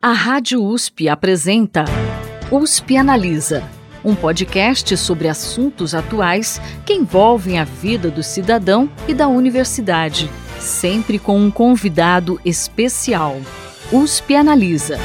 A Rádio USP apresenta USP Analisa, um podcast sobre assuntos atuais que envolvem a vida do cidadão e da universidade, sempre com um convidado especial. USP Analisa.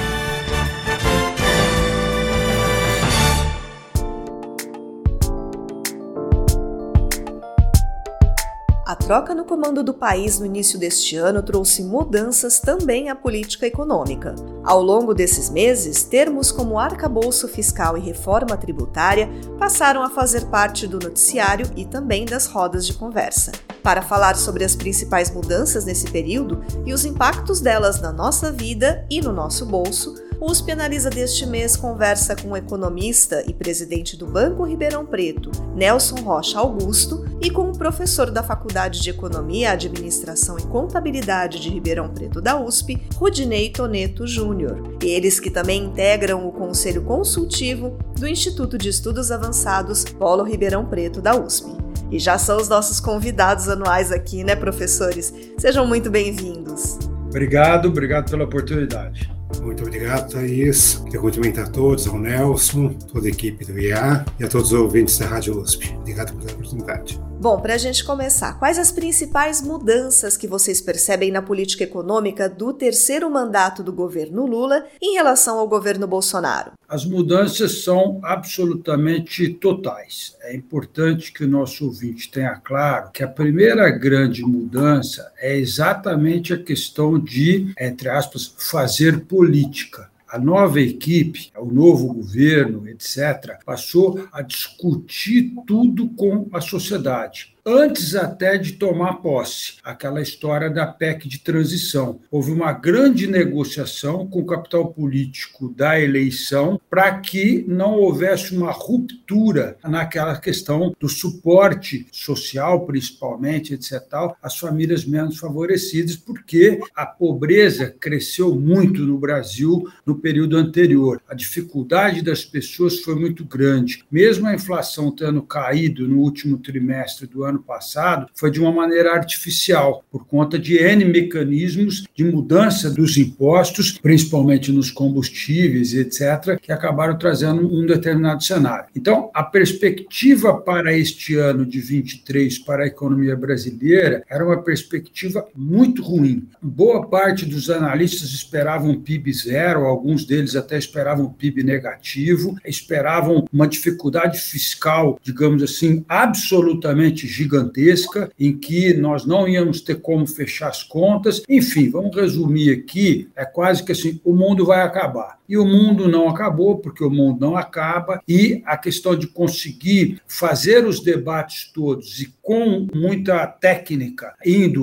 A troca no comando do país no início deste ano trouxe mudanças também à política econômica. Ao longo desses meses, termos como arcabouço fiscal e reforma tributária passaram a fazer parte do noticiário e também das rodas de conversa. Para falar sobre as principais mudanças nesse período e os impactos delas na nossa vida e no nosso bolso, o USP Analisa deste mês conversa com o economista e presidente do Banco Ribeirão Preto, Nelson Rocha Augusto, e com o professor da Faculdade de Economia, Administração e Contabilidade de Ribeirão Preto da USP, Rudinei Toneto Júnior. Eles que também integram o Conselho Consultivo do Instituto de Estudos Avançados Polo Ribeirão Preto da USP. E já são os nossos convidados anuais aqui, né, professores? Sejam muito bem-vindos. Obrigado pela oportunidade. Muito obrigado, Thaís. Quero cumprimentar a todos, ao Nelson, toda a equipe do IA e a todos os ouvintes da Rádio USP. Obrigado pela oportunidade. Bom, para a gente começar, quais as principais mudanças que vocês percebem na política econômica do terceiro mandato do governo Lula em relação ao governo Bolsonaro? As mudanças são absolutamente totais. É importante que o nosso ouvinte tenha claro que a primeira grande mudança é exatamente a questão de, entre aspas, fazer política. A nova equipe, o novo governo, etc., passou a discutir tudo com a sociedade. Antes até de tomar posse, aquela história da PEC de transição. Houve uma grande negociação com o capital político da eleição para que não houvesse uma ruptura naquela questão do suporte social, principalmente, etc., às famílias menos favorecidas, porque a pobreza cresceu muito no Brasil no período anterior. A dificuldade das pessoas foi muito grande. Mesmo a inflação tendo caído no último trimestre do ano passado, foi de uma maneira artificial, por conta de N mecanismos de mudança dos impostos, principalmente nos combustíveis, etc., que acabaram trazendo um determinado cenário. Então, a perspectiva para este ano de 23 para a economia brasileira era uma perspectiva muito ruim. Boa parte dos analistas esperavam PIB zero, alguns deles até esperavam PIB negativo, esperavam uma dificuldade fiscal, digamos assim, absolutamente gigantesca, em que nós não íamos ter como fechar as contas. Enfim, vamos resumir aqui, é quase que assim, o mundo vai acabar. E o mundo não acabou, porque o mundo não acaba, e a questão de conseguir fazer os debates todos e com muita técnica,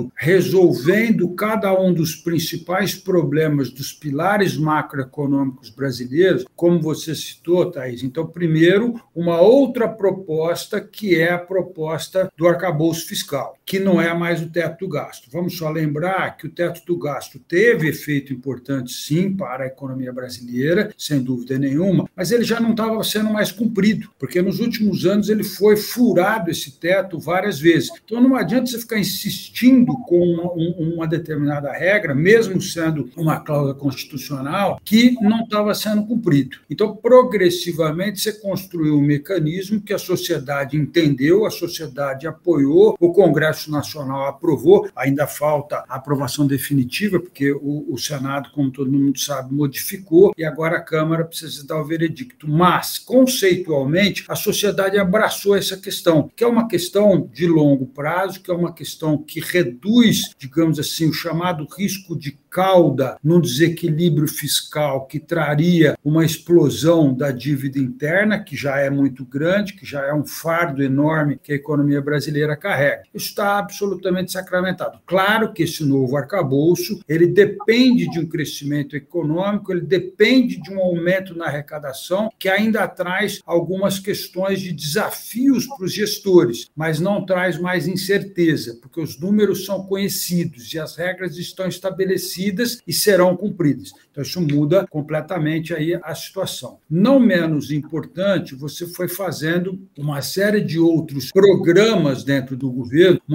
resolvendo cada um dos principais problemas dos pilares macroeconômicos brasileiros, como você citou, Thaís. Então, primeiro, uma outra proposta, que é a proposta do arcabouço fiscal, que não é mais o teto do gasto. Vamos só lembrar que o teto do gasto teve efeito importante, sim, para a economia brasileira, sem dúvida nenhuma, mas ele já não estava sendo mais cumprido, porque nos últimos anos ele foi furado, esse teto, várias vezes. Então não adianta você ficar insistindo com uma determinada regra, mesmo sendo uma cláusula constitucional, que não estava sendo cumprido. Então, progressivamente, você construiu um mecanismo que a sociedade entendeu, a sociedade apoiou, o Congresso Nacional aprovou, ainda falta a aprovação definitiva, porque o Senado, como todo mundo sabe, modificou, e agora a Câmara precisa dar o veredicto. Mas, conceitualmente, a sociedade abraçou essa questão, que é uma questão de longo prazo, que é uma questão que reduz, digamos assim, o chamado risco de cauda num desequilíbrio fiscal que traria uma explosão da dívida interna, que já é muito grande, que já é um fardo enorme que a economia brasileira carrega. Isso está absolutamente sacramentado. Claro que esse novo arcabouço, ele depende de um crescimento econômico, ele depende de um aumento na arrecadação, que ainda traz algumas questões de desafios para os gestores, mas não traz mais incerteza, porque os números são conhecidos e as regras estão estabelecidas e serão cumpridas. Então, isso muda completamente aí a situação. Não menos importante, você foi fazendo uma série de outros programas dentro do governo,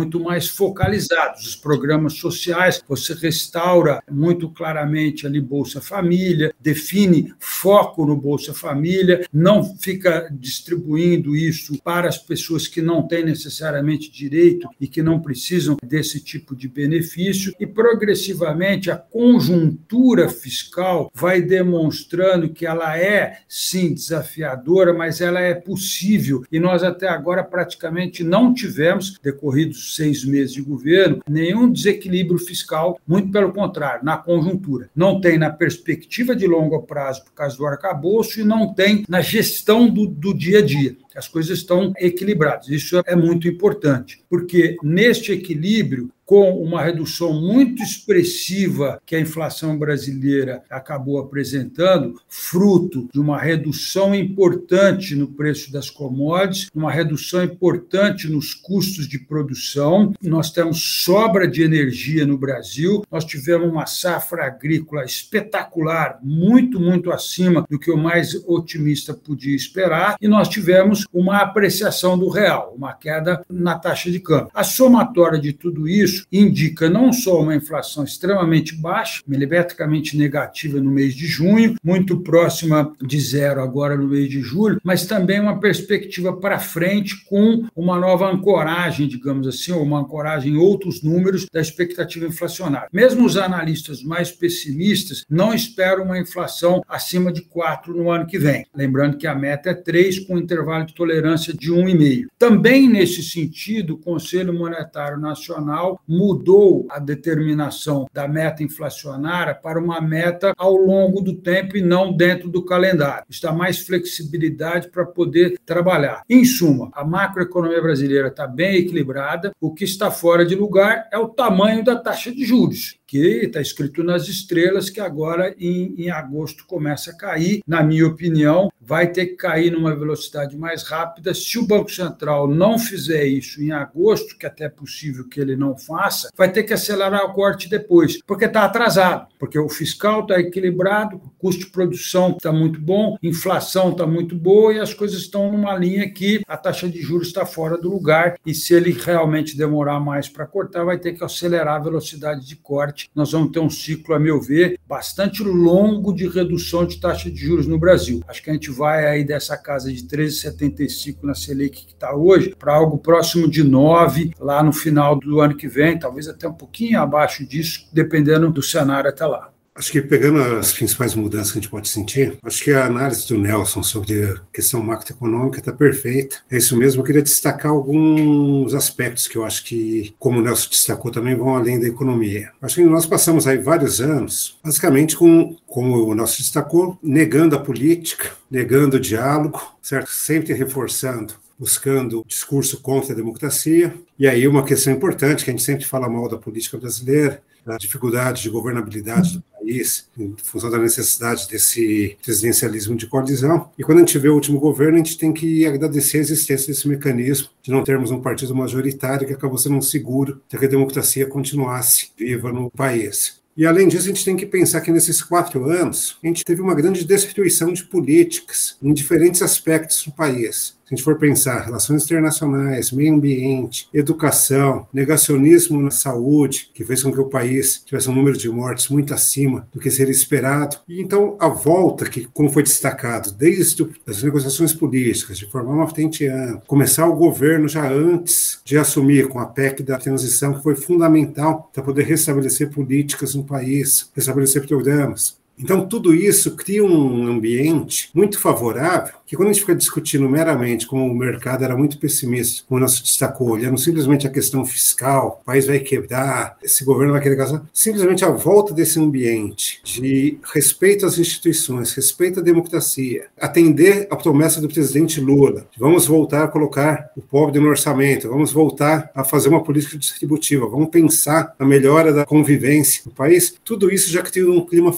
muito mais focalizados. Os programas sociais, você restaura muito claramente ali Bolsa Família, define foco no Bolsa Família, não fica distribuindo isso para as pessoas que não têm necessariamente direito e que não precisam desse tipo de benefício, e progressivamente a conjuntura fiscal vai demonstrando que ela é, sim, desafiadora, mas ela é possível, e nós até agora praticamente não tivemos, decorridos 6 meses de governo, nenhum desequilíbrio fiscal, muito pelo contrário, na conjuntura. Não tem na perspectiva de longo prazo por causa do arcabouço e não tem na gestão do dia a dia. As coisas estão equilibradas. Isso é muito importante, porque neste equilíbrio, com uma redução muito expressiva que a inflação brasileira acabou apresentando, fruto de uma redução importante no preço das commodities, uma redução importante nos custos de produção. Nós temos sobra de energia no Brasil, nós tivemos uma safra agrícola espetacular, muito, muito acima do que o mais otimista podia esperar, e nós tivemos uma apreciação do real, uma queda na taxa de câmbio. A somatória de tudo isso indica não só uma inflação extremamente baixa, milimetricamente negativa no mês de junho, muito próxima de zero agora no mês de julho, mas também uma perspectiva para frente com uma nova ancoragem, digamos assim, ou uma ancoragem em outros números da expectativa inflacionária. Mesmo os analistas mais pessimistas não esperam uma inflação acima de 4 no ano que vem. Lembrando que a meta é 3, com intervalo de tolerância de 1,5. Também nesse sentido, o Conselho Monetário Nacional mudou a determinação da meta inflacionária para uma meta ao longo do tempo e não dentro do calendário. Isso dá mais flexibilidade para poder trabalhar. Em suma, a macroeconomia brasileira está bem equilibrada. O que está fora de lugar é o tamanho da taxa de juros, que está escrito nas estrelas que agora em agosto começa a cair. Na minha opinião, vai ter que cair numa velocidade mais rápida. Se o Banco Central não fizer isso em agosto, que até é possível que ele não faça, vai ter que acelerar o corte depois, porque está atrasado, porque o fiscal está equilibrado, o custo de produção está muito bom, inflação está muito boa e as coisas estão numa linha que a taxa de juros está fora do lugar, e se ele realmente demorar mais para cortar, vai ter que acelerar a velocidade de corte. Nós vamos ter um ciclo, a meu ver, bastante longo de redução de taxa de juros no Brasil. Acho que a gente vai aí dessa casa de 13,75 na Selic que está hoje, para algo próximo de 9 lá no final do ano que vem, talvez até um pouquinho abaixo disso, dependendo do cenário até lá. Acho que pegando as principais mudanças que a gente pode sentir, acho que a análise do Nelson sobre a questão macroeconômica está perfeita. É isso mesmo, eu queria destacar alguns aspectos que eu acho que, como o Nelson destacou, também vão além da economia. Acho que nós passamos aí vários anos, basicamente como o Nelson destacou, negando a política, negando o diálogo, certo? Sempre reforçando, buscando discurso contra a democracia. E aí uma questão importante, que a gente sempre fala mal da política brasileira, da dificuldade de governabilidade do país, em função da necessidade desse presidencialismo de coalizão. E quando a gente vê o último governo, a gente tem que agradecer a existência desse mecanismo, de não termos um partido majoritário que acabou sendo um seguro para que a democracia continuasse viva no país. E, além disso, a gente tem que pensar que nesses 4 anos, a gente teve uma grande destruição de políticas em diferentes aspectos do país. Se a gente for pensar relações internacionais, meio ambiente, educação, negacionismo na saúde, que fez com que o país tivesse um número de mortes muito acima do que seria esperado. E então a volta, que como foi destacado, desde as negociações políticas, de formar uma frente ampla, começar o governo já antes de assumir com a PEC da transição, que foi fundamental para poder restabelecer políticas no país, restabelecer programas. Então, tudo isso cria um ambiente muito favorável, que quando a gente fica discutindo meramente como o mercado era muito pessimista, como o Nelson destacou, olhando simplesmente a questão fiscal, o país vai quebrar, esse governo vai querer gastar, simplesmente a volta desse ambiente de respeito às instituições, respeito à democracia, atender à promessa do presidente Lula, vamos voltar a colocar o pobre no orçamento, vamos voltar a fazer uma política distributiva, vamos pensar na melhora da convivência no país, tudo isso já cria um clima favorável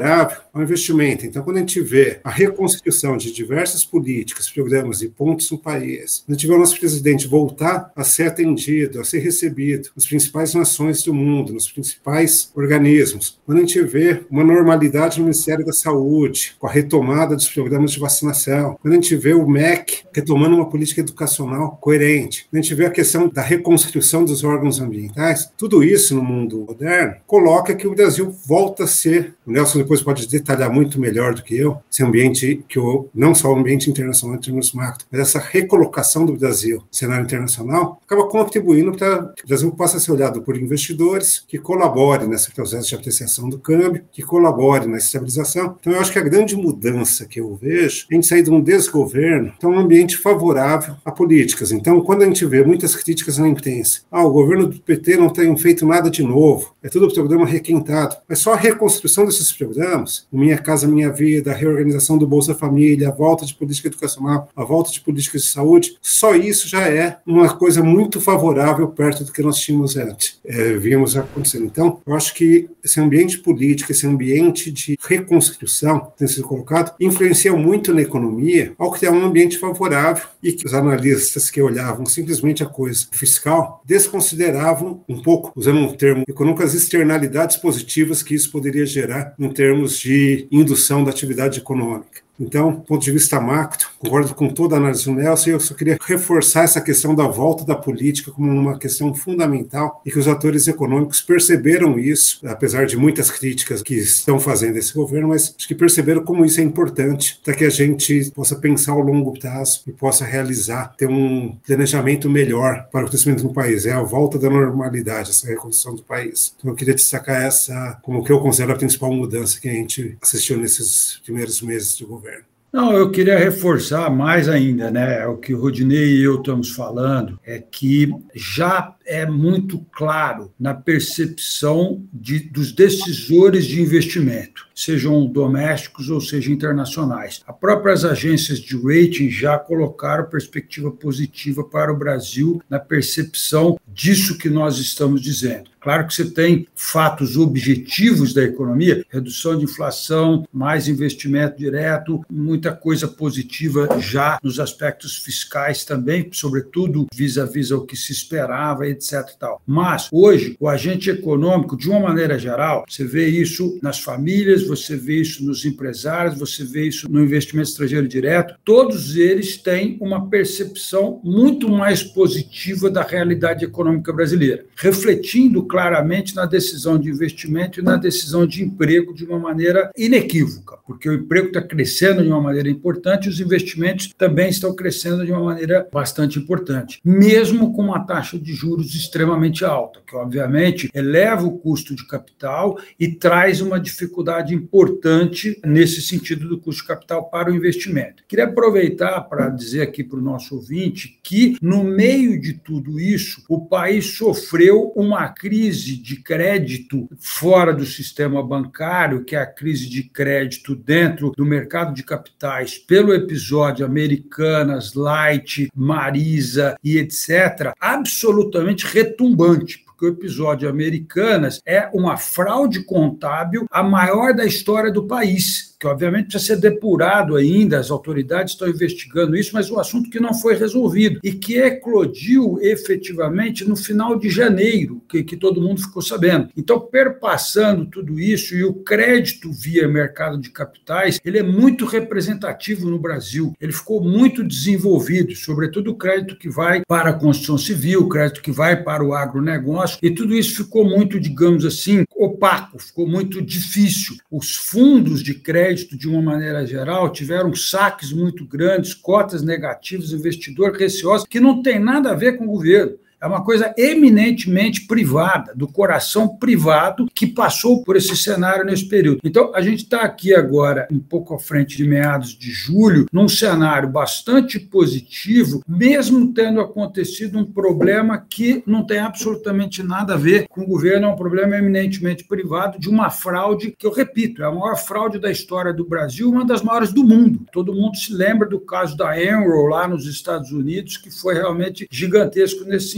favorável ao investimento. Então, quando a gente vê a reconstrução de diversas políticas, programas e pontos no país, quando a gente vê o nosso presidente voltar a ser atendido, a ser recebido nas principais nações do mundo, nos principais organismos, quando a gente vê uma normalidade no Ministério da Saúde, com a retomada dos programas de vacinação, quando a gente vê o MEC retomando uma política educacional coerente, quando a gente vê a questão da reconstrução dos órgãos ambientais, tudo isso no mundo moderno coloca que o Brasil volta a ser, o Nelson depois pode detalhar muito melhor do que eu, esse ambiente, não só o ambiente internacional em termos macro, mas essa recolocação do Brasil no cenário internacional acaba contribuindo para que o Brasil possa ser olhado por investidores que colaborem nesse processo de apreciação do câmbio, que colaborem na estabilização. Então, eu acho que a grande mudança que eu vejo é a gente sair de um desgoverno para um ambiente favorável a políticas. Então, quando a gente vê muitas críticas na imprensa, o governo do PT não tem feito nada de novo, é tudo programa requentado, mas só a reconstrução desses programas, o Minha Casa Minha Vida, a reorganização do Bolsa Família, a volta de política educacional, a volta de políticas de saúde, só isso já é uma coisa muito favorável perto do que nós tínhamos antes, víamos acontecendo. Então, eu acho que esse ambiente político, esse ambiente de reconstrução que tem sido colocado, influencia muito na economia ao criar um ambiente favorável e que os analistas que olhavam simplesmente a coisa fiscal desconsideravam um pouco, usando um termo econômico, as externalidades positivas que isso poderia gerar em termos de indução da atividade econômica. Então, do ponto de vista macro, concordo com toda a análise do Nelson, e eu só queria reforçar essa questão da volta da política como uma questão fundamental e que os atores econômicos perceberam isso, apesar de muitas críticas que estão fazendo esse governo, mas acho que perceberam como isso é importante para que a gente possa pensar ao longo prazo e possa realizar, ter um planejamento melhor para o crescimento do país. É a volta da normalidade, essa reconstrução do país. Então, eu queria destacar essa como que eu considero a principal mudança que a gente assistiu nesses primeiros meses do governo. Não, eu queria reforçar mais ainda, né? O que o Rodinei e eu estamos falando é que já é muito claro na percepção dos decisores de investimento, sejam domésticos ou sejam internacionais. As próprias agências de rating já colocaram perspectiva positiva para o Brasil na percepção disso que nós estamos dizendo. Claro que você tem fatos objetivos da economia, redução de inflação, mais investimento direto, muita coisa positiva já nos aspectos fiscais também, sobretudo vis-à-vis ao que se esperava, etc. Mas, hoje, o agente econômico, de uma maneira geral, você vê isso nas famílias, você vê isso nos empresários, você vê isso no investimento estrangeiro direto, todos eles têm uma percepção muito mais positiva da realidade econômica brasileira, refletindo claramente na decisão de investimento e na decisão de emprego de uma maneira inequívoca, porque o emprego está crescendo de uma maneira importante e os investimentos também estão crescendo de uma maneira bastante importante, mesmo com uma taxa de juros extremamente alta, que obviamente eleva o custo de capital e traz uma dificuldade importante nesse sentido do custo de capital para o investimento. Queria aproveitar para dizer aqui para o nosso ouvinte que, no meio de tudo isso, o país sofreu uma crise de crédito fora do sistema bancário, que é a crise de crédito dentro do mercado de capitais, pelo episódio Americanas, Light, Marisa e etc., absolutamente retumbante. Porque o episódio Americanas é uma fraude contábil a maior da história do país, que obviamente precisa ser depurado ainda, as autoridades estão investigando isso, mas um assunto que não foi resolvido e que eclodiu efetivamente no final de janeiro, que todo mundo ficou sabendo. Então, perpassando tudo isso e o crédito via mercado de capitais, ele é muito representativo no Brasil, ele ficou muito desenvolvido, sobretudo o crédito que vai para a construção civil, o crédito que vai para o agronegócio, e tudo isso ficou muito, digamos assim, opaco, ficou muito difícil. Os fundos de crédito, de uma maneira geral, tiveram saques muito grandes, cotas negativas, investidor receoso, que não tem nada a ver com o governo. É uma coisa eminentemente privada, do coração privado que passou por esse cenário nesse período. Então, a gente está aqui agora, um pouco à frente de meados de julho, num cenário bastante positivo, mesmo tendo acontecido um problema que não tem absolutamente nada a ver com o governo, é um problema eminentemente privado de uma fraude que, eu repito, é a maior fraude da história do Brasil, uma das maiores do mundo. Todo mundo se lembra do caso da Enron lá nos Estados Unidos, que foi realmente gigantesco nesse sentido.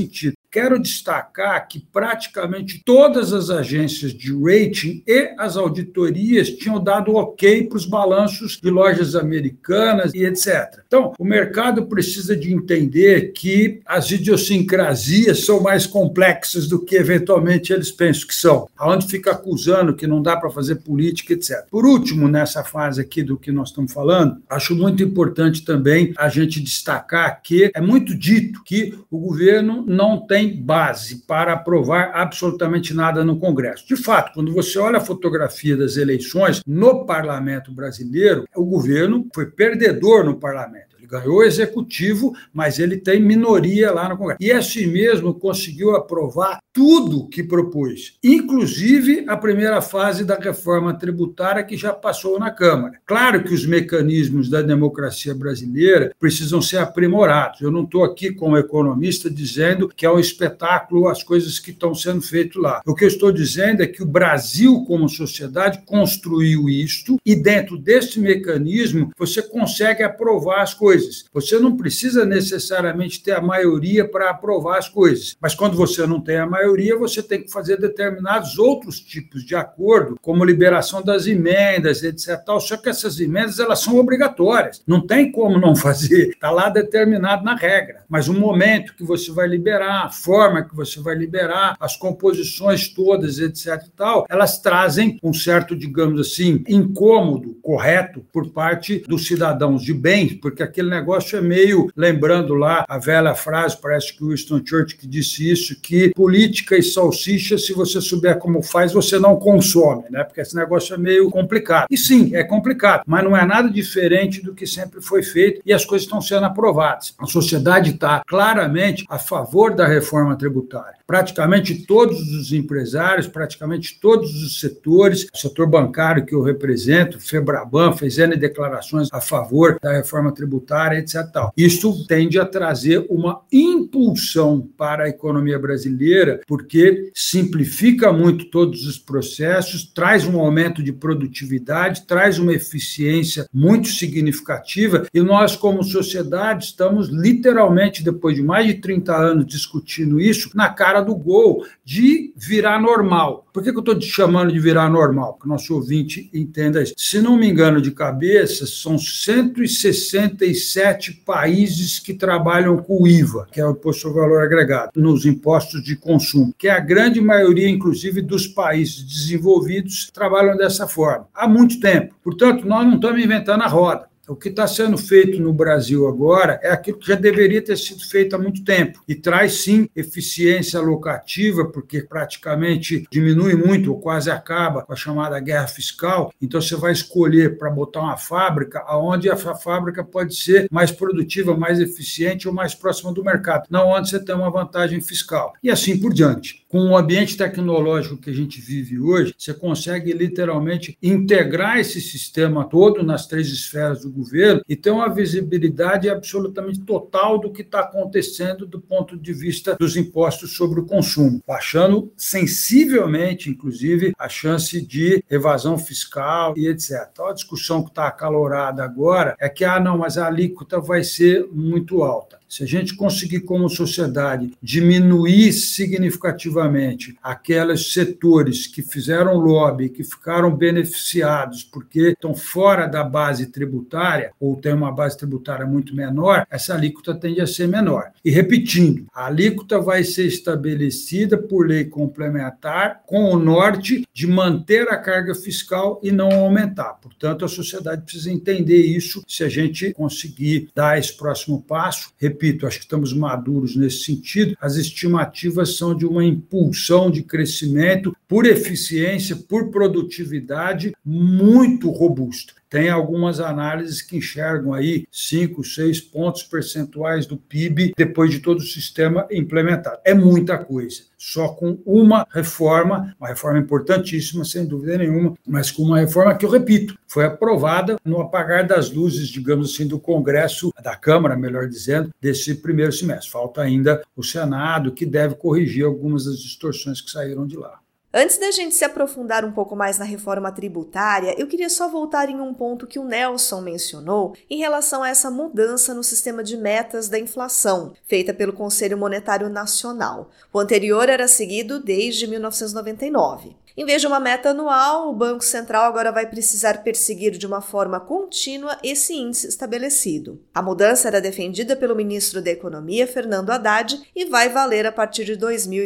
Quero destacar que praticamente todas as agências de rating e as auditorias tinham dado ok para os balanços de lojas americanas e etc. Então, o mercado precisa de entender que as idiosincrasias são mais complexas do que eventualmente eles pensam que são. Aonde fica acusando que não dá para fazer política, etc. Por último, nessa fase aqui do que nós estamos falando, acho muito importante também a gente destacar que é muito dito que o governo não tem base para aprovar absolutamente nada no Congresso. De fato, quando você olha a fotografia das eleições no parlamento brasileiro, o governo foi perdedor no parlamento. Ganhou o executivo, mas ele tem minoria lá no Congresso. E assim mesmo conseguiu aprovar tudo que propôs, inclusive a primeira fase da reforma tributária que já passou na Câmara. Claro que os mecanismos da democracia brasileira precisam ser aprimorados. Eu não estou aqui como economista dizendo que é um espetáculo as coisas que estão sendo feitas lá. O que eu estou dizendo é que o Brasil, como sociedade, construiu isto e dentro desse mecanismo você consegue aprovar as coisas. Você não precisa necessariamente ter a maioria para aprovar as coisas, mas quando você não tem a maioria, você tem que fazer determinados outros tipos de acordo, como liberação das emendas, etc. Só que essas emendas elas são obrigatórias, não tem como não fazer, está lá determinado na regra, mas o momento que você vai liberar, a forma que você vai liberar, as composições todas, etc. Elas trazem um certo, digamos assim, incômodo, correto, por parte dos cidadãos de bem, porque aquele negócio é meio, lembrando lá a velha frase, parece que o Winston Churchill que disse isso, que política e salsicha, se você souber como faz, você não consome, né? Porque esse negócio é meio complicado. E sim, é complicado, mas não é nada diferente do que sempre foi feito e as coisas estão sendo aprovadas. A sociedade está claramente a favor da reforma tributária. Praticamente todos os empresários, praticamente todos os setores, o setor bancário que eu represento, o Febraban, fez N declarações a favor da reforma tributária, etc. Isso tende a trazer uma impulsão para a economia brasileira, porque simplifica muito todos os processos, traz um aumento de produtividade, traz uma eficiência muito significativa, e nós, como sociedade, estamos literalmente, depois de mais de 30 anos discutindo isso, na cara do gol de virar normal. Por que eu estou te chamando de virar normal? Para o nosso ouvinte entenda isso. Se não me engano de cabeça, são 167 países que trabalham com o IVA, que é o Imposto sobre Valor Agregado, nos impostos de consumo, que é a grande maioria, inclusive, dos países desenvolvidos, trabalham dessa forma. Há muito tempo. Portanto, nós não estamos inventando a roda. O que está sendo feito no Brasil agora é aquilo que já deveria ter sido feito há muito tempo e traz, sim, eficiência alocativa, porque praticamente diminui muito ou quase acaba com a chamada guerra fiscal. Então, você vai escolher para botar uma fábrica onde a fábrica pode ser mais produtiva, mais eficiente ou mais próxima do mercado, não onde você tem uma vantagem fiscal. E assim por diante. Com o ambiente tecnológico que a gente vive hoje, você consegue literalmente integrar esse sistema todo nas 3 esferas do governo e ter uma visibilidade absolutamente total do que está acontecendo do ponto de vista dos impostos sobre o consumo, baixando sensivelmente, inclusive, a chance de evasão fiscal e etc. Então, a discussão que está acalorada agora é que, mas a alíquota vai ser muito alta. Se a gente conseguir, como sociedade, diminuir significativamente aqueles setores que fizeram lobby, que ficaram beneficiados porque estão fora da base tributária ou têm uma base tributária muito menor, essa alíquota tende a ser menor. E repetindo, a alíquota vai ser estabelecida por lei complementar com o norte de manter a carga fiscal e não aumentar. Portanto, a sociedade precisa entender isso se a gente conseguir dar esse próximo passo. Repito, acho que estamos maduros nesse sentido. As estimativas são de uma impulsão de crescimento por eficiência, por produtividade muito robusta. Tem algumas análises que enxergam aí 5, 6 pontos percentuais do PIB depois de todo o sistema implementado. É muita coisa. Só com uma reforma importantíssima, sem dúvida nenhuma, mas com uma reforma que, eu repito, foi aprovada no apagar das luzes, digamos assim, do Congresso, da Câmara, melhor dizendo, desse primeiro semestre. Falta ainda o Senado, que deve corrigir algumas das distorções que saíram de lá. Antes da gente se aprofundar um pouco mais na reforma tributária, eu queria só voltar em um ponto que o Nelson mencionou em relação a essa mudança no sistema de metas da inflação, feita pelo Conselho Monetário Nacional. O anterior era seguido desde 1999. Em vez de uma meta anual, o Banco Central agora vai precisar perseguir de uma forma contínua esse índice estabelecido. A mudança era defendida pelo ministro da Economia, Fernando Haddad, e vai valer a partir de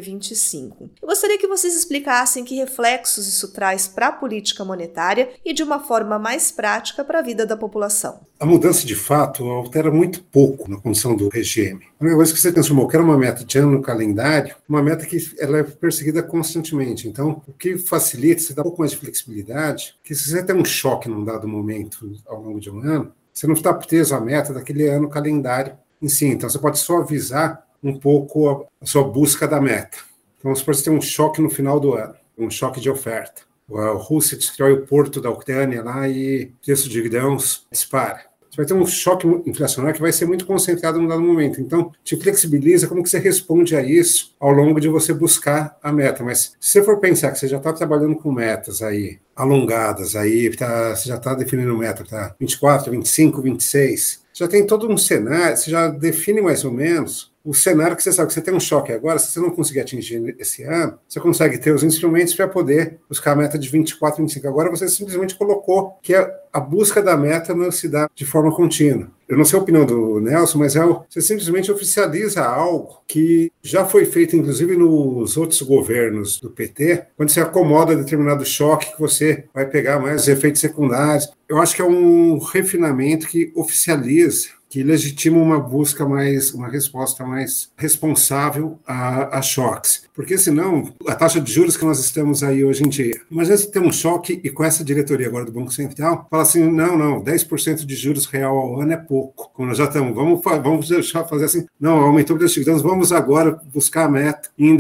2025. Eu gostaria que vocês explicassem que reflexos isso traz para a política monetária e de uma forma mais prática para a vida da população. A mudança, de fato, altera muito pouco na condição do regime. A única coisa que você transformou, que era uma meta de ano no calendário, uma meta que ela é perseguida constantemente. Então, o que facilita, você dá um pouco mais de flexibilidade, que se você tem um choque num dado momento ao longo de um ano, você não está preso à meta daquele ano calendário em si. Então, você pode suavizar um pouco a sua busca da meta. Então, você pode ter um choque no final do ano, um choque de oferta. A Rússia destrói o porto da Ucrânia lá e o preço de grãos dispara. Você vai ter um choque inflacionário que vai ser muito concentrado num dado momento. Então, te flexibiliza como que você responde a isso ao longo de você buscar a meta. Mas se você for pensar que você já está trabalhando com metas aí, alongadas, aí você já está definindo meta para 24, 25, 26, já tem todo um cenário, você já define mais ou menos o cenário que você sabe que você tem um choque agora, se você não conseguir atingir esse ano, você consegue ter os instrumentos para poder buscar a meta de 24, 25. Agora você simplesmente colocou que a busca da meta não se dá de forma contínua. Eu não sei a opinião do Nelson, mas você simplesmente oficializa algo que já foi feito, inclusive, nos outros governos do PT, quando você acomoda determinado choque que você vai pegar mais efeitos secundários. Eu acho que é um refinamento que oficializa, que legitima uma busca uma resposta mais responsável a choques. Porque senão, a taxa de juros que nós estamos aí hoje em dia, imagina se tem um choque e com essa diretoria agora do Banco Central, fala assim, não, 10% de juros real ao ano é pouco. Como nós já estamos, vamos deixar fazer assim, não, aumentou o preço, então vamos agora buscar a meta em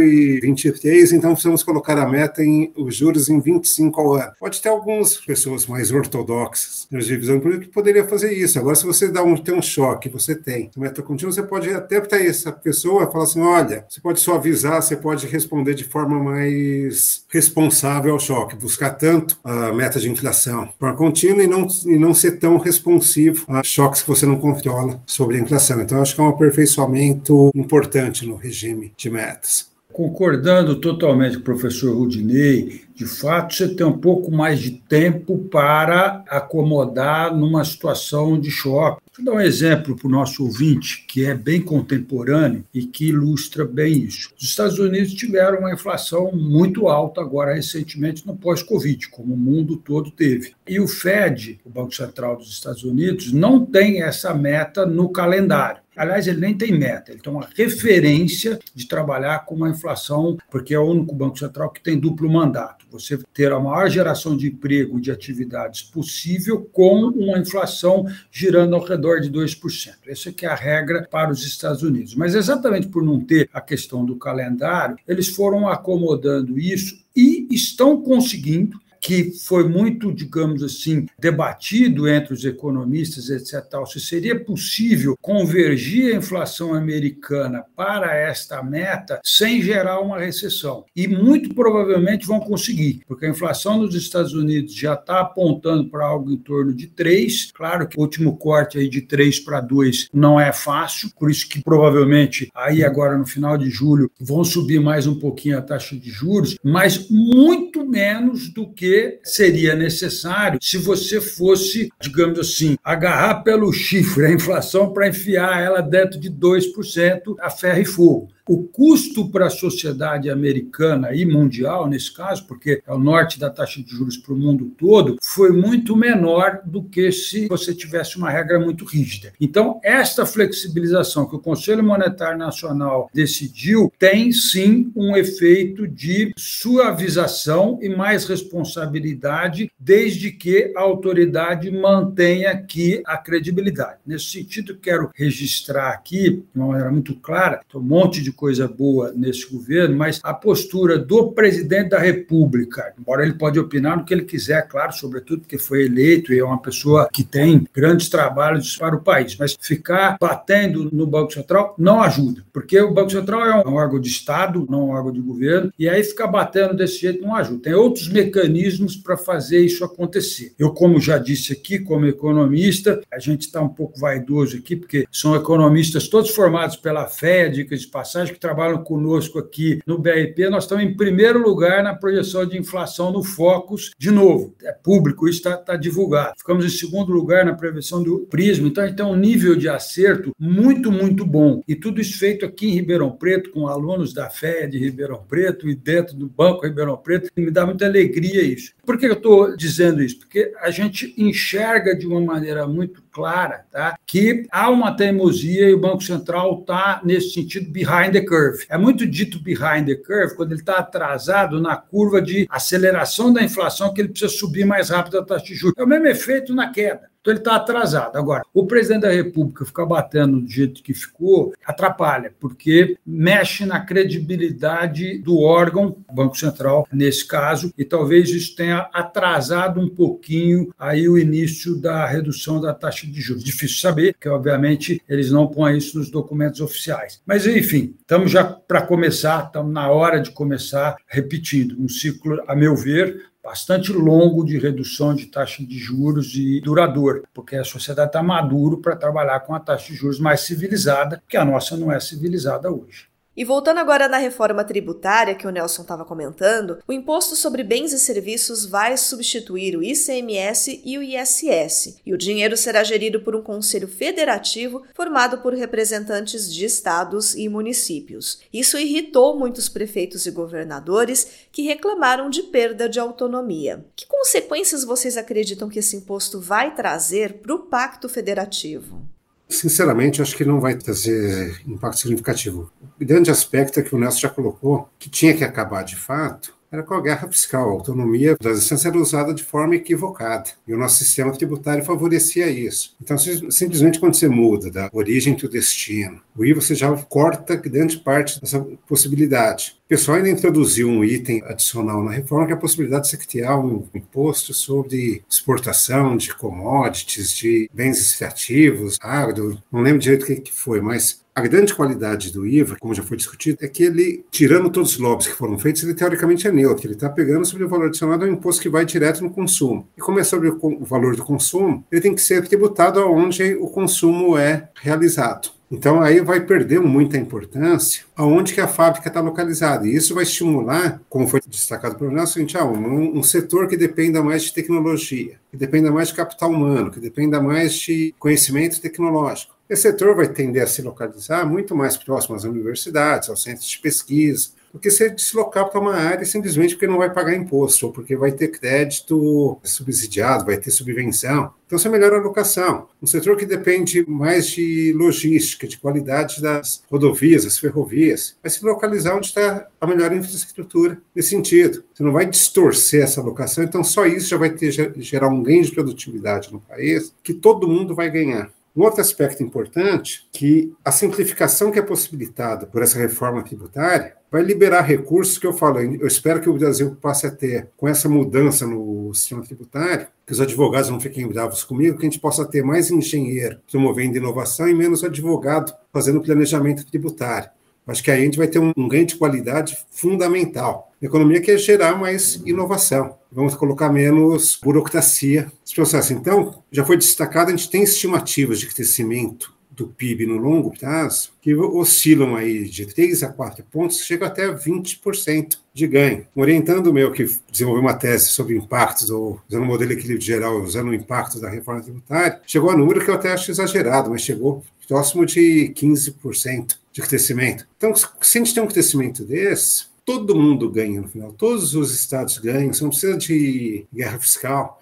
2023, então precisamos colocar a meta os juros em 25 ao ano. Pode ter algumas pessoas mais ortodoxas na divisão que poderia fazer isso. Agora, se você tem um choque, você tem meta contínua, você pode até para essa pessoa falar assim, olha, você pode suavizar, você pode responder de forma mais responsável ao choque, buscar tanto a meta de inflação de forma contínua e não ser tão responsivo a choques que você não controla sobre a inflação. Então, acho que é um aperfeiçoamento importante no regime de metas. Concordando totalmente com o professor Rudinei, de fato, você tem um pouco mais de tempo para acomodar numa situação de choque. Vou dar um exemplo para o nosso ouvinte, que é bem contemporâneo e que ilustra bem isso. Os Estados Unidos tiveram uma inflação muito alta agora recentemente no pós-Covid, como o mundo todo teve. E o Fed, o Banco Central dos Estados Unidos, não tem essa meta no calendário. Aliás, ele nem tem meta, ele tem uma referência de trabalhar com uma inflação, porque é o único Banco Central que tem duplo mandato. Você ter a maior geração de emprego e de atividades possível com uma inflação girando ao redor de 2%. Essa é que é a regra para os Estados Unidos. Mas exatamente por não ter a questão do calendário, eles foram acomodando isso e estão conseguindo, que foi muito, digamos assim, debatido entre os economistas, etc., se seria possível convergir a inflação americana para esta meta sem gerar uma recessão. E muito provavelmente vão conseguir, porque a inflação nos Estados Unidos já está apontando para algo em torno de 3. Claro que o último corte aí de 3 para 2 não é fácil, por isso que provavelmente aí agora no final de julho vão subir mais um pouquinho a taxa de juros, mas muito menos do que seria necessário se você fosse, digamos assim, agarrar pelo chifre a inflação para enfiar ela dentro de 2% a ferro e fogo. O custo para a sociedade americana e mundial, nesse caso, porque é o norte da taxa de juros para o mundo todo, foi muito menor do que se você tivesse uma regra muito rígida. Então, esta flexibilização que o Conselho Monetário Nacional decidiu tem, sim, um efeito de suavização e mais responsabilidade responsabilidade, desde que a autoridade mantenha aqui a credibilidade. Nesse sentido, quero registrar aqui, de uma maneira muito clara, tem um monte de coisa boa nesse governo, mas a postura do presidente da República, embora ele pode opinar no que ele quiser, claro, sobretudo porque foi eleito e é uma pessoa que tem grandes trabalhos para o país, mas ficar batendo no Banco Central não ajuda, porque o Banco Central é um órgão de Estado, não um órgão de governo, e aí ficar batendo desse jeito não ajuda. Tem outros mecanismos para fazer isso acontecer. Eu, como já disse aqui, como economista, a gente está um pouco vaidoso aqui, porque são economistas todos formados pela FEA, dicas de passagem, que trabalham conosco aqui no BRP. Nós estamos em primeiro lugar na projeção de inflação no Focus, de novo, é público, isso está divulgado. Ficamos em segundo lugar na previsão do Prisma, então a gente tem um nível de acerto muito, muito bom. E tudo isso feito aqui em Ribeirão Preto, com alunos da FEA de Ribeirão Preto e dentro do Banco Ribeirão Preto, e me dá muita alegria isso. Por que eu estou dizendo isso? Porque a gente enxerga de uma maneira muito clara, tá, que há uma teimosia e o Banco Central está, nesse sentido, behind the curve. É muito dito behind the curve quando ele está atrasado na curva de aceleração da inflação, que ele precisa subir mais rápido a taxa de juros. É o mesmo efeito na queda. Então, ele está atrasado. Agora, o presidente da República ficar batendo do jeito que ficou atrapalha, porque mexe na credibilidade do órgão, Banco Central, nesse caso, e talvez isso tenha atrasado um pouquinho aí o início da redução da taxa de juros. Difícil saber, porque, obviamente, eles não põem isso nos documentos oficiais. Mas, enfim, estamos já para começar, estamos na hora de começar, repetindo, um ciclo, a meu ver, bastante longo de redução de taxa de juros e duradouro, porque a sociedade está madura para trabalhar com a taxa de juros mais civilizada, que a nossa não é civilizada hoje. E voltando agora na reforma tributária que o Nelson estava comentando, o Imposto sobre Bens e Serviços vai substituir o ICMS e o ISS, e o dinheiro será gerido por um conselho federativo formado por representantes de estados e municípios. Isso irritou muitos prefeitos e governadores que reclamaram de perda de autonomia. Que consequências vocês acreditam que esse imposto vai trazer para o Pacto Federativo? Sinceramente, acho que não vai trazer impacto significativo. O grande aspecto é que o Nelson já colocou, que tinha que acabar de fato, era com a guerra fiscal. A autonomia das instâncias era usada de forma equivocada. E o nosso sistema tributário favorecia isso. Então, simplesmente quando você muda da origem para o destino, o IVA você já corta grande parte dessa possibilidade. O pessoal ainda introduziu um item adicional na reforma, que é a possibilidade de você criar um imposto sobre exportação de commodities, de bens extrativos, agro, não lembro direito o que foi, mas a grande qualidade do IVA, como já foi discutido, é que ele, tirando todos os lobbies que foram feitos, ele teoricamente é neutro. Ele está pegando sobre o valor adicionado, é um imposto que vai direto no consumo. E como é sobre o valor do consumo, ele tem que ser tributado aonde o consumo é realizado. Então, aí vai perder muita importância aonde que a fábrica está localizada. E isso vai estimular, como foi destacado pelo Nelson, um setor que dependa mais de tecnologia, que dependa mais de capital humano, que dependa mais de conhecimento tecnológico. Esse setor vai tender a se localizar muito mais próximo às universidades, aos centros de pesquisa, do que se deslocar para uma área simplesmente porque não vai pagar imposto, ou porque vai ter crédito subsidiado, vai ter subvenção. Então, isso é a melhor alocação. Um setor que depende mais de logística, de qualidade das rodovias, das ferrovias, vai se localizar onde está a melhor infraestrutura nesse sentido. Você não vai distorcer essa alocação, então só isso já vai gerar um ganho de produtividade no país que todo mundo vai ganhar. Um outro aspecto importante, que a simplificação que é possibilitada por essa reforma tributária vai liberar recursos que eu espero que o Brasil passe a ter, com essa mudança no sistema tributário, que os advogados não fiquem bravos comigo, que a gente possa ter mais engenheiro promovendo inovação e menos advogado fazendo planejamento tributário. Acho que aí a gente vai ter um ganho de qualidade fundamental. A economia quer gerar mais inovação. Vamos colocar menos burocracia nos processos. Então, já foi destacado, a gente tem estimativas de crescimento do PIB no longo prazo que oscilam aí de 3 a 4 pontos, chega até 20% de ganho. Orientando o meu que desenvolveu uma tese sobre impactos, ou usando o modelo de equilíbrio geral, usando o impacto da reforma tributária, chegou a número que eu até acho exagerado, mas chegou próximo de 15% de crescimento. Então, se a gente tem um crescimento desse, todo mundo ganha no final, todos os estados ganham, você não precisa de guerra fiscal.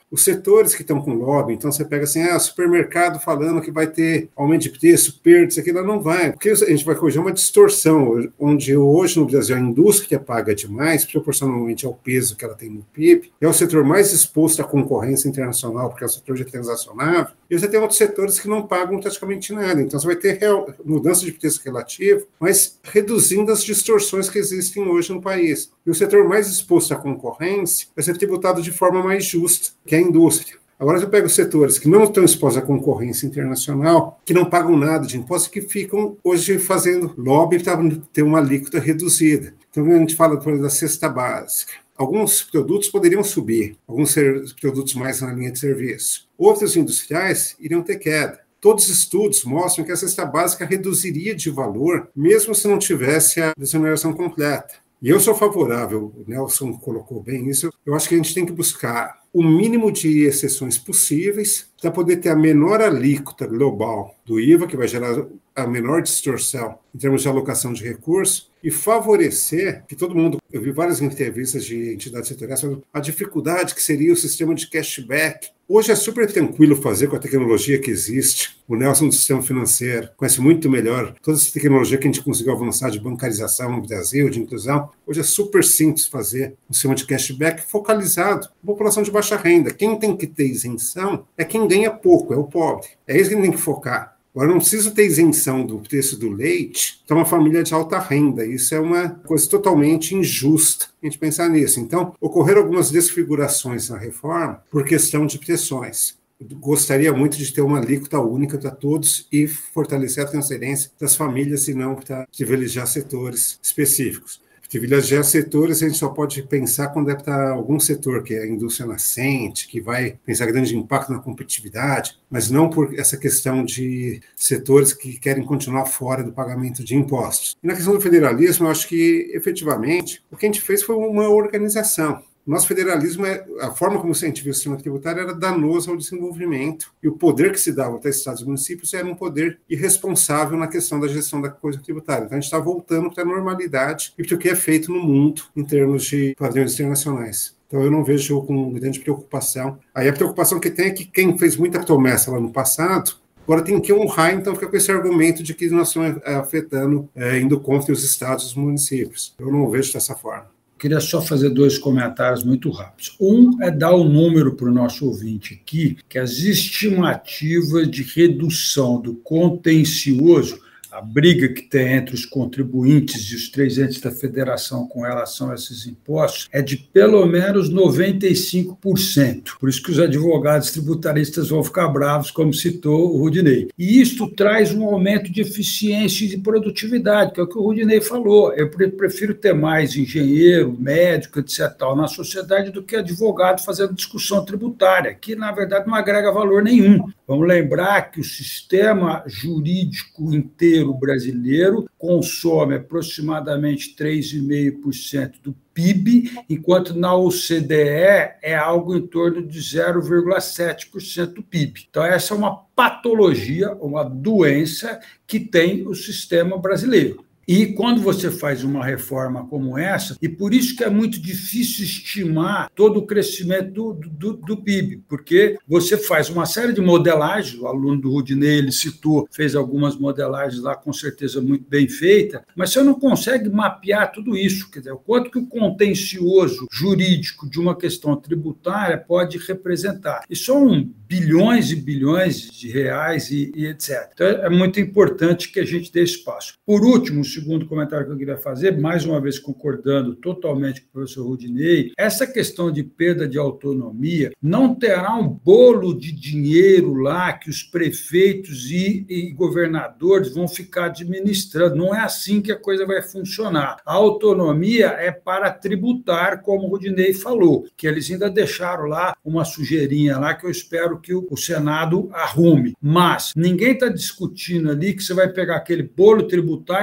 os setores que estão com lobby. Então você pega assim, supermercado falando que vai ter aumento de preço, perda, isso aqui não vai, porque a gente vai corrigir uma distorção, onde hoje no Brasil a indústria paga demais, proporcionalmente ao peso que ela tem no PIB, é o setor mais exposto à concorrência internacional, porque é o setor de transacionável, e você tem outros setores que não pagam praticamente nada. Então você vai ter mudança de preço relativo, mas reduzindo as distorções que existem hoje no país. E o setor mais exposto à concorrência vai ser tributado de forma mais justa, que é a indústria. Agora, eu pego setores que não estão expostos à concorrência internacional, que não pagam nada de imposto, que ficam hoje fazendo lobby para ter uma alíquota reduzida. Então, a gente fala, por exemplo, da cesta básica. Alguns produtos poderiam subir, alguns produtos mais na linha de serviço. Outros industriais iriam ter queda. Todos os estudos mostram que a cesta básica reduziria de valor, mesmo se não tivesse a desoneração completa. E eu sou favorável, o Nelson colocou bem isso, eu acho que a gente tem que buscar o mínimo de exceções possíveis para poder ter a menor alíquota global do IVA, que vai gerar a menor distorção em termos de alocação de recursos, e favorecer que todo mundo... Eu vi várias entrevistas de entidades setoriais sobre a dificuldade que seria o sistema de cashback. Hoje é super tranquilo fazer com a tecnologia que existe. O Nelson do sistema financeiro conhece muito melhor toda essa tecnologia que a gente conseguiu avançar de bancarização no Brasil, de inclusão. Hoje é super simples fazer um sistema de cashback focalizado na população de baixa renda. Quem tem que ter isenção é quem ganha pouco, é o pobre. É isso que a gente tem que focar. Agora, não precisa ter isenção do preço do leite para uma família de alta renda. Isso é uma coisa totalmente injusta a gente pensar nisso. Então, ocorreram algumas desfigurações na reforma por questão de pressões. Gostaria muito de ter uma alíquota única para todos e fortalecer a transferência das famílias e não para privilegiar setores específicos. Privilegiar setores a gente só pode pensar quando é para algum setor, que é a indústria nascente, que vai pensar grande impacto na competitividade, mas não por essa questão de setores que querem continuar fora do pagamento de impostos. E na questão do federalismo, eu acho que, efetivamente, o que a gente fez foi uma organização. O nosso federalismo, a forma como a gente viu o sistema tributário era danoso ao desenvolvimento, e o poder que se dava para estados e municípios era um poder irresponsável na questão da gestão da coisa tributária. Então a gente está voltando para a normalidade e para o que é feito no mundo em termos de padrões internacionais. Então eu não vejo com grande preocupação. Aí a preocupação que tem é que quem fez muita promessa lá no passado, agora tem que honrar, então fica com esse argumento de que nós estamos afetando, indo contra os estados e os municípios. Eu não vejo dessa forma. Queria só fazer 2 comentários muito rápidos. Um é dar o número para o nosso ouvinte aqui, que as estimativas de redução do contencioso, a briga que tem entre os contribuintes e os 3 entes da federação com relação a esses impostos é de pelo menos 95%. Por isso que os advogados tributaristas vão ficar bravos, como citou o Rudinei. E isto traz um aumento de eficiência e de produtividade, que é o que o Rudinei falou. Eu prefiro ter mais engenheiro, médico, etc., na sociedade do que advogado fazendo discussão tributária, que, na verdade, não agrega valor nenhum. Vamos lembrar que o sistema jurídico inteiro brasileiro consome aproximadamente 3,5% do PIB, enquanto na OCDE é algo em torno de 0,7% do PIB. Então, essa é uma patologia, uma doença que tem o sistema brasileiro. E quando você faz uma reforma como essa, e por isso que é muito difícil estimar todo o crescimento do PIB, porque você faz uma série de modelagens, o aluno do Rudinei, ele citou, fez algumas modelagens lá, com certeza muito bem feita, mas você não consegue mapear tudo isso, quer dizer, o quanto que o contencioso jurídico de uma questão tributária pode representar. E são bilhões e bilhões de reais e etc. Então, é muito importante que a gente dê espaço. Por último, o segundo comentário que eu queria fazer, mais uma vez concordando totalmente com o professor Rudinei, essa questão de perda de autonomia não terá um bolo de dinheiro lá que os prefeitos e governadores vão ficar administrando. Não é assim que a coisa vai funcionar. A autonomia é para tributar, como o Rudinei falou, que eles ainda deixaram lá uma sujeirinha lá que eu espero que o Senado arrume. Mas ninguém está discutindo ali que você vai pegar aquele bolo tributário e vai dizer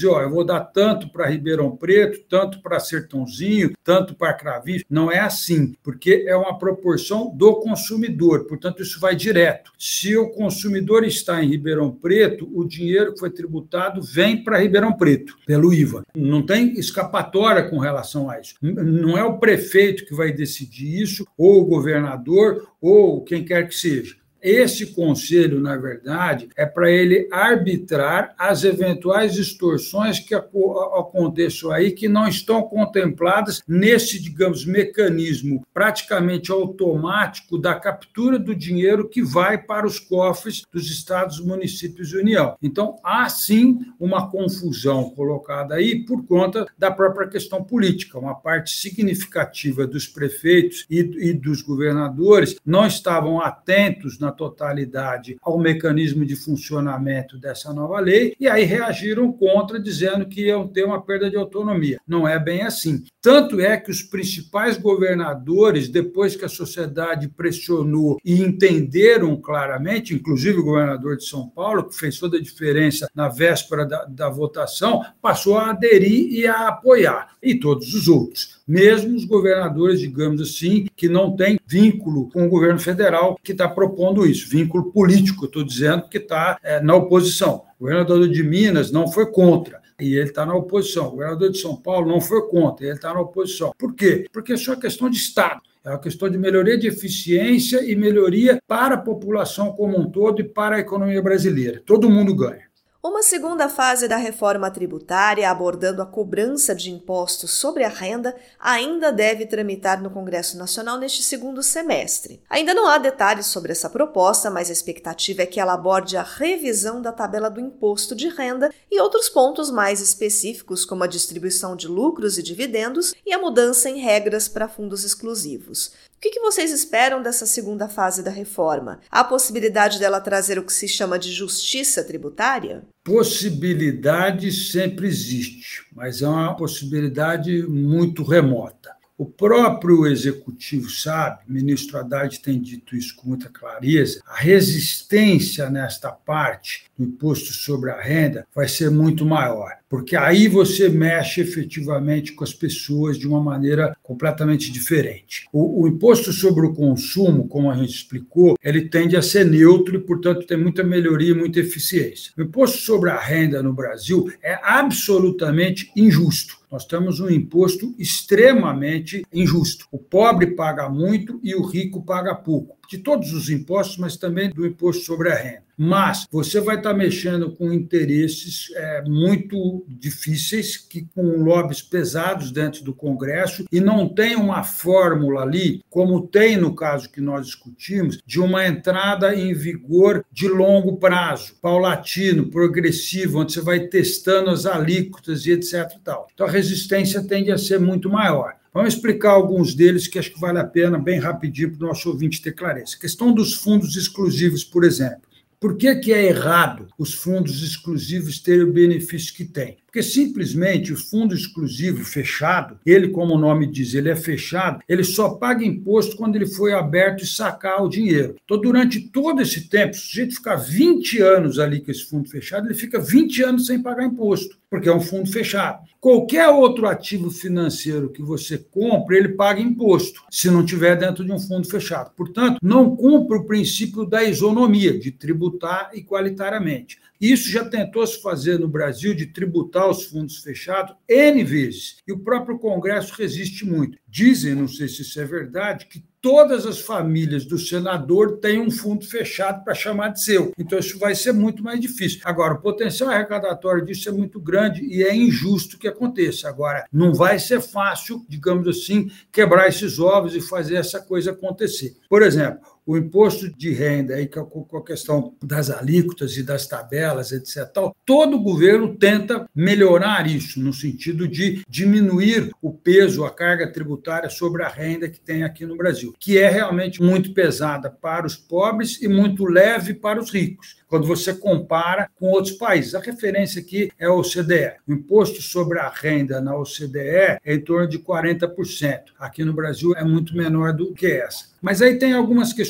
dizer, eu vou dar tanto para Ribeirão Preto, tanto para Sertãozinho, tanto para Cravinhos. Não é assim, porque é uma proporção do consumidor, portanto, isso vai direto. Se o consumidor está em Ribeirão Preto, o dinheiro que foi tributado vem para Ribeirão Preto, pelo IVA. Não tem escapatória com relação a isso. Não é o prefeito que vai decidir isso, ou o governador, ou quem quer que seja. Esse conselho, na verdade, é para ele arbitrar as eventuais distorções que aconteçam aí, que não estão contempladas nesse, digamos, mecanismo praticamente automático da captura do dinheiro que vai para os cofres dos estados, municípios e União. Então, há sim uma confusão colocada aí por conta da própria questão política. Uma parte significativa dos prefeitos e dos governadores não estavam atentos na totalidade ao mecanismo de funcionamento dessa nova lei, e aí reagiram contra, dizendo que iam ter uma perda de autonomia. Não é bem assim. Tanto é que os principais governadores, depois que a sociedade pressionou e entenderam claramente, inclusive o governador de São Paulo, que fez toda a diferença na véspera da votação, passou a aderir e a apoiar, e todos os outros. Mesmo os governadores, digamos assim, que não têm vínculo com o governo federal que está propondo isso, vínculo político, estou dizendo, que está na oposição. O governador de Minas não foi contra, e ele está na oposição. O governador de São Paulo não foi contra, e ele está na oposição. Por quê? Porque isso é uma questão de Estado. É uma questão de melhoria de eficiência e melhoria para a população como um todo e para a economia brasileira. Todo mundo ganha. Uma segunda fase da reforma tributária, abordando a cobrança de impostos sobre a renda, ainda deve tramitar no Congresso Nacional neste segundo semestre. Ainda não há detalhes sobre essa proposta, mas a expectativa é que ela aborde a revisão da tabela do imposto de renda e outros pontos mais específicos, como a distribuição de lucros e dividendos e a mudança em regras para fundos exclusivos. O que vocês esperam dessa segunda fase da reforma? Há possibilidade dela trazer o que se chama de justiça tributária? Possibilidade sempre existe, mas é uma possibilidade muito remota. O próprio executivo sabe, o ministro Haddad tem dito isso com muita clareza, a resistência nesta parte do imposto sobre a renda vai ser muito maior, porque aí você mexe efetivamente com as pessoas de uma maneira completamente diferente. O imposto sobre o consumo, como a gente explicou, ele tende a ser neutro e, portanto, tem muita melhoria e muita eficiência. O imposto sobre a renda no Brasil é absolutamente injusto. Nós temos um imposto extremamente injusto. O pobre paga muito e o rico paga pouco. De todos os impostos, mas também do imposto sobre a renda. Mas você vai estar mexendo com interesses muito difíceis, com lobbies pesados dentro do Congresso, e não tem uma fórmula ali, como tem no caso que nós discutimos, de uma entrada em vigor de longo prazo, paulatino, progressivo, onde você vai testando as alíquotas e etc. Então a resistência tende a ser muito maior. Vamos explicar alguns deles que acho que vale a pena, bem rapidinho, para o nosso ouvinte ter clareza. A questão dos fundos exclusivos, por exemplo. Por que é errado os fundos exclusivos terem o benefício que têm? Porque simplesmente o fundo exclusivo fechado, ele, como o nome diz, ele é fechado, ele só paga imposto quando ele foi aberto e sacar o dinheiro. Então, durante todo esse tempo, se o sujeito ficar 20 anos ali com esse fundo fechado, ele fica 20 anos sem pagar imposto, porque é um fundo fechado. Qualquer outro ativo financeiro que você compre, ele paga imposto, se não estiver dentro de um fundo fechado. Portanto, não cumpre o princípio da isonomia, de tributar igualitariamente. Isso já tentou se fazer no Brasil, de tributar os fundos fechados N vezes, e o próprio Congresso resiste muito. Dizem, não sei se isso é verdade, que todas as famílias do senador têm um fundo fechado para chamar de seu. Então, isso vai ser muito mais difícil. Agora, o potencial arrecadatório disso é muito grande e é injusto que aconteça. Agora, não vai ser fácil, digamos assim, quebrar esses ovos e fazer essa coisa acontecer. Por exemplo, o imposto de renda, aí, com a questão das alíquotas e das tabelas, etc. Todo governo tenta melhorar isso, no sentido de diminuir o peso, a carga tributária sobre a renda que tem aqui no Brasil, que é realmente muito pesada para os pobres e muito leve para os ricos, quando você compara com outros países. A referência aqui é a OCDE. O imposto sobre a renda na OCDE é em torno de 40%. Aqui no Brasil é muito menor do que essa. Mas aí tem algumas questões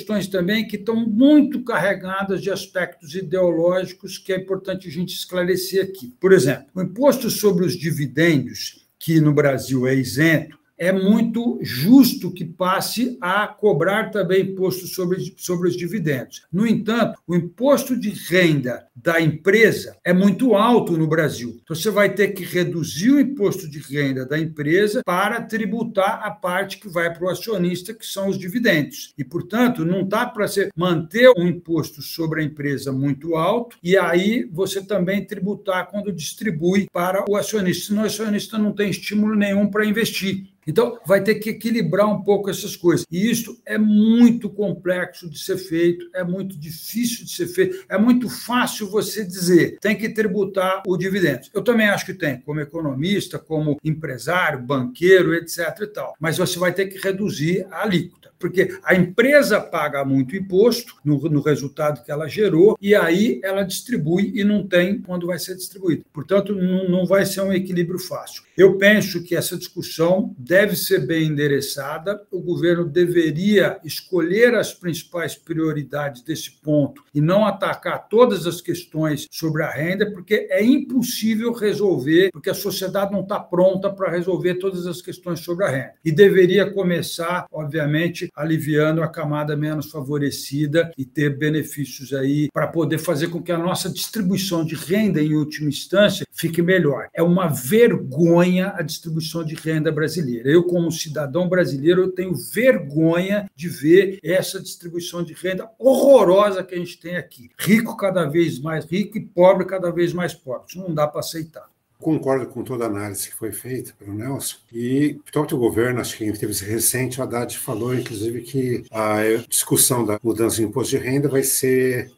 questões também que estão muito carregadas de aspectos ideológicos que é importante a gente esclarecer aqui. Por exemplo, o imposto sobre os dividendos, que no Brasil é isento, é muito justo que passe a cobrar também imposto sobre os dividendos. No entanto, o imposto de renda da empresa é muito alto no Brasil. Então, você vai ter que reduzir o imposto de renda da empresa para tributar a parte que vai para o acionista, que são os dividendos. E, portanto, não dá para você manter um imposto sobre a empresa muito alto e aí você também tributar quando distribui para o acionista. Senão, o acionista não tem estímulo nenhum para investir. Então, vai ter que equilibrar um pouco essas coisas. E isso é muito complexo de ser feito, é muito difícil de ser feito, é muito fácil você dizer, tem que tributar o dividendo. Eu também acho que tem, como economista, como empresário, banqueiro, etc. e tal. Mas você vai ter que reduzir a alíquota, porque a empresa paga muito imposto no resultado que ela gerou, e aí ela distribui e não tem quando vai ser distribuído. Portanto, não vai ser um equilíbrio fácil. Eu penso que essa discussão deve ser bem endereçada, o governo deveria escolher as principais prioridades desse ponto e não atacar todas as questões sobre a renda, porque é impossível resolver, porque a sociedade não está pronta para resolver todas as questões sobre a renda. E deveria começar, obviamente, aliviando a camada menos favorecida e ter benefícios aí para poder fazer com que a nossa distribuição de renda, em última instância, fique melhor. É uma vergonha a distribuição de renda brasileira. Eu, como cidadão brasileiro, eu tenho vergonha de ver essa distribuição de renda horrorosa que a gente tem aqui. Rico cada vez mais rico e pobre cada vez mais pobre. Isso não dá para aceitar. Concordo com toda a análise que foi feita pelo Nelson. E o próprio governo, acho que em entrevista recente, o Haddad falou, inclusive, que a discussão da mudança de imposto de renda vai ser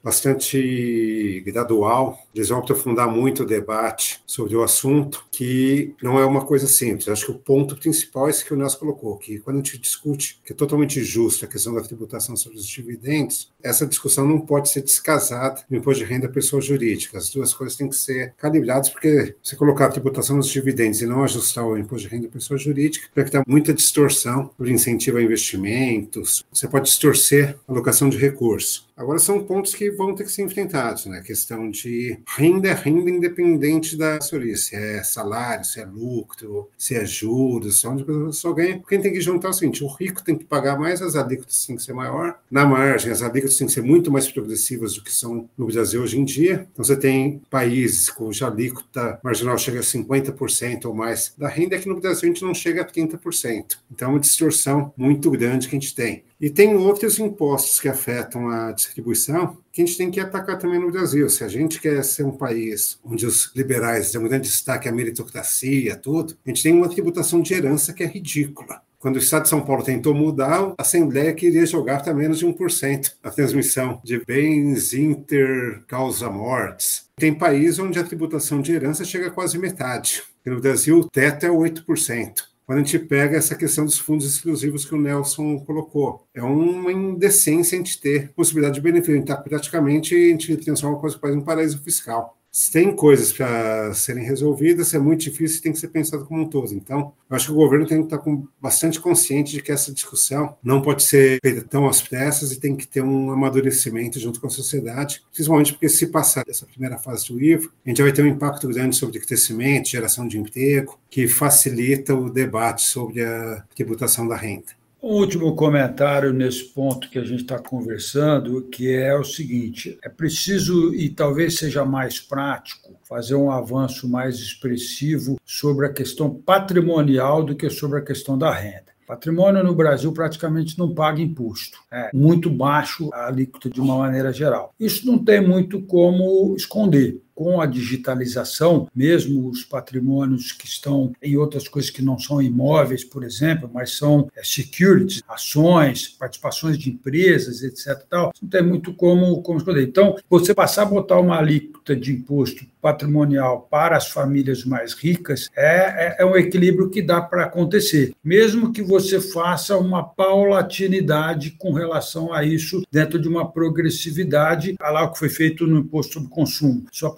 bastante gradual. Eles vão aprofundar muito o debate sobre o assunto, que não é uma coisa simples. Acho que o ponto principal é esse que o Nelson colocou, que quando a gente discute que é totalmente justo a questão da tributação sobre os dividendos, essa discussão não pode ser descasada do imposto de renda à pessoa jurídica. As duas coisas têm que ser calibradas, porque você colocar a tributação dos dividendos e não ajustar o imposto de renda da pessoa jurídica, vai ter muita distorção por incentivo a investimentos. Você pode distorcer a alocação de recursos. Agora, são pontos que vão ter que ser enfrentados, né? A questão de renda independente da acionista, se é salário, se é lucro, se é juros, onde a pessoa ganha. Quem tem que juntar é o seguinte, o rico tem que pagar mais, as alíquotas têm que ser maior. Na margem, as alíquotas têm que ser muito mais progressivas do que são no Brasil hoje em dia. Então, você tem países cuja alíquota marginal chega a 50% ou mais da renda, que no Brasil a gente não chega a 30%. Então, é uma distorção muito grande que a gente tem. E tem outros impostos que afetam a distribuição que a gente tem que atacar também no Brasil. Se a gente quer ser um país onde os liberais dão um grande destaque à meritocracia, tudo, a gente tem uma tributação de herança que é ridícula. Quando o Estado de São Paulo tentou mudar, a Assembleia queria jogar para menos de 1% a transmissão de bens inter causa mortes. Tem país onde a tributação de herança chega a quase metade. No Brasil, o teto é 8%. Quando a gente pega essa questão dos fundos exclusivos que o Nelson colocou, é uma indecência a gente ter possibilidade de benefício. A gente está praticamente, a gente transforma quase um paraíso fiscal. Se tem coisas para serem resolvidas, é muito difícil e tem que ser pensado como um todo. Então, eu acho que o governo tem que estar bastante consciente de que essa discussão não pode ser feita tão às pressas e tem que ter um amadurecimento junto com a sociedade, principalmente porque se passar dessa primeira fase do IVA, a gente vai ter um impacto grande sobre crescimento, geração de emprego, que facilita o debate sobre a tributação da renda. Um último comentário nesse ponto que a gente está conversando, que é o seguinte, é preciso, e talvez seja mais prático, fazer um avanço mais expressivo sobre a questão patrimonial do que sobre a questão da renda. Patrimônio no Brasil praticamente não paga imposto. É muito baixo a alíquota de uma maneira geral. Isso não tem muito como esconder. Com a digitalização, mesmo os patrimônios que estão em outras coisas que não são imóveis, por exemplo, mas são securities, ações, participações de empresas, etc. Tal, não tem muito como esconder. Então, você passar a botar uma alíquota de imposto patrimonial para as famílias mais ricas é um equilíbrio que dá para acontecer, mesmo que você faça uma paulatinidade com relação a isso dentro de uma progressividade, lá o que foi feito no imposto sobre consumo, só para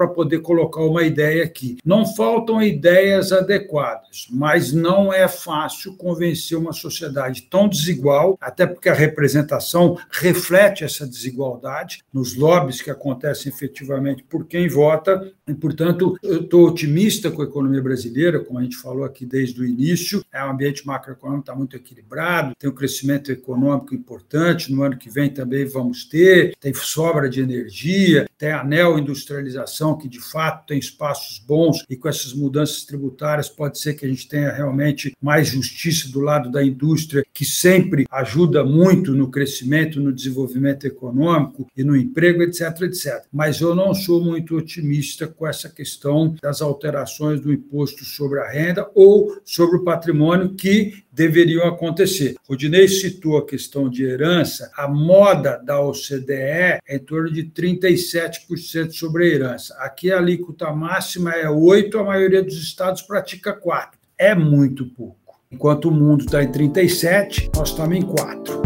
poder colocar uma ideia aqui. Não faltam ideias adequadas, mas não é fácil convencer uma sociedade tão desigual, até porque a representação reflete essa desigualdade nos lobbies que acontecem efetivamente por quem vota, e, portanto, eu estou otimista com a economia brasileira, como a gente falou aqui desde o início, o ambiente macroeconômico está muito equilibrado, tem um crescimento econômico importante, no ano que vem também vamos ter, tem sobra de energia, tem a neoindustrialização, que de fato tem espaços bons, e com essas mudanças tributárias pode ser que a gente tenha realmente mais justiça do lado da indústria, que sempre ajuda muito no crescimento, no desenvolvimento econômico e no emprego, etc, etc. Mas eu não sou muito otimista com essa questão das alterações do imposto sobre a renda ou sobre o patrimônio que deveriam acontecer. O Rudinei citou a questão de herança, a moda da OCDE é em torno de 37% sobre a herança. Aqui a alíquota máxima é 8%, a maioria dos estados pratica 4%. É muito pouco. Enquanto o mundo está em 37%, nós estamos em 4%.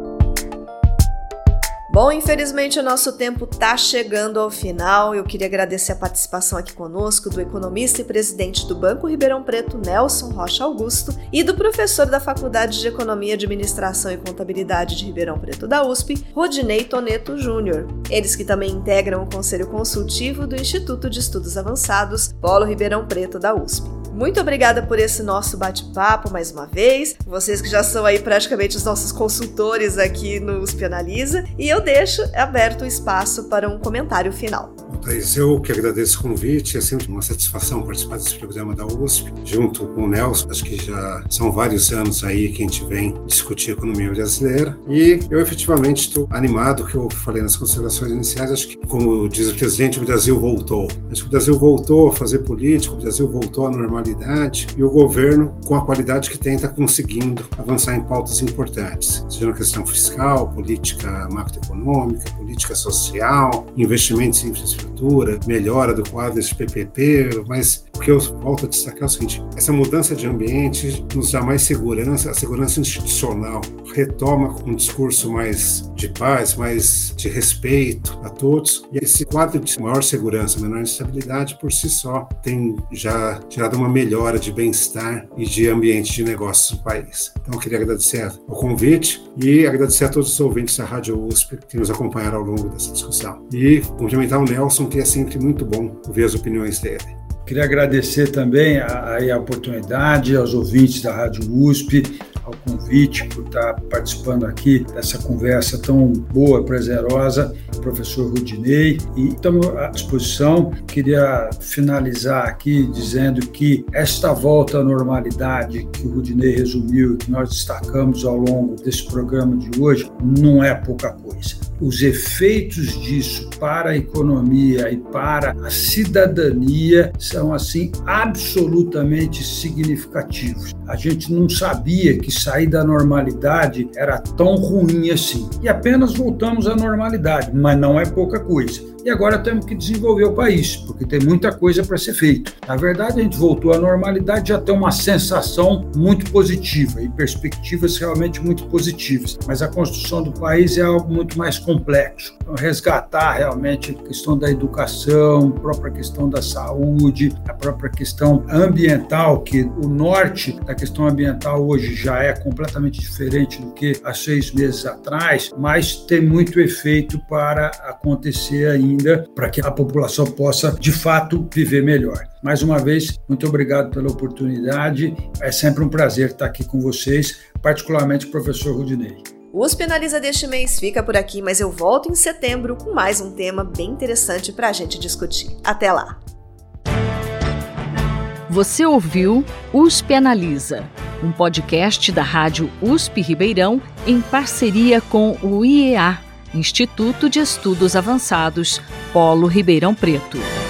Bom, infelizmente o nosso tempo está chegando ao final. Eu queria agradecer a participação aqui conosco do economista e presidente do Banco Ribeirão Preto, Nelson Rocha Augusto, e do professor da Faculdade de Economia, Administração e Contabilidade de Ribeirão Preto da USP, Rudinei Toneto Júnior. Eles que também integram o Conselho Consultivo do Instituto de Estudos Avançados, Polo Ribeirão Preto da USP. Muito obrigada por esse nosso bate-papo mais uma vez, vocês que já são aí praticamente os nossos consultores aqui no USP Analisa, e eu deixo aberto o espaço para um comentário final. Thaís, eu que agradeço o convite, é sempre uma satisfação participar desse programa da USP, junto com o Nelson. Acho que já são vários anos aí que a gente vem discutir a economia brasileira, e eu efetivamente estou animado, que eu falei nas considerações iniciais. Acho que, como diz o presidente, o Brasil voltou. Acho que o Brasil voltou a fazer política, o Brasil voltou à normalidade, e o governo, com a qualidade que tem, está conseguindo avançar em pautas importantes, seja na questão fiscal, política macroeconômica, política social, investimentos em infraestrutura, melhora do quadro desse PPP, mas o que eu volto a destacar é o seguinte: essa mudança de ambiente nos dá mais segurança, a segurança institucional retoma um discurso mais de paz, mais de respeito a todos, e esse quadro de maior segurança, menor instabilidade, por si só, tem já gerado uma melhora de bem-estar e de ambiente de negócios no país. Então eu queria agradecer o convite e agradecer a todos os ouvintes da Rádio USP que nos acompanharam ao longo dessa discussão. E cumprimentar o Nelson, que é sempre muito bom ouvir as opiniões dele. Queria agradecer também a oportunidade aos ouvintes da Rádio USP, ao convite por estar participando aqui dessa conversa tão boa, prazerosa, professor Rudinei, e estamos à disposição. Queria finalizar aqui dizendo que esta volta à normalidade que o Rudinei resumiu e que nós destacamos ao longo desse programa de hoje não é pouca coisa. Os efeitos disso para a economia e para a cidadania são, assim, absolutamente significativos. A gente não sabia que sair da normalidade era tão ruim assim. E apenas voltamos à normalidade, mas não é pouca coisa. E agora temos que desenvolver o país, porque tem muita coisa para ser feita. Na verdade, a gente voltou à normalidade, já tem uma sensação muito positiva e perspectivas realmente muito positivas. Mas a construção do país é algo muito mais complexo. Então, resgatar realmente a questão da educação, a própria questão da saúde, a própria questão ambiental, que o norte da questão ambiental hoje já é completamente diferente do que há 6 meses atrás, mas tem muito efeito para acontecer ainda, para que a população possa, de fato, viver melhor. Mais uma vez, muito obrigado pela oportunidade. É sempre um prazer estar aqui com vocês, particularmente o professor Rudinei. O USP Analisa deste mês fica por aqui, mas eu volto em setembro com mais um tema bem interessante para a gente discutir. Até lá! Você ouviu USP Analisa, um podcast da Rádio USP Ribeirão em parceria com o IEA, Instituto de Estudos Avançados, Polo Ribeirão Preto.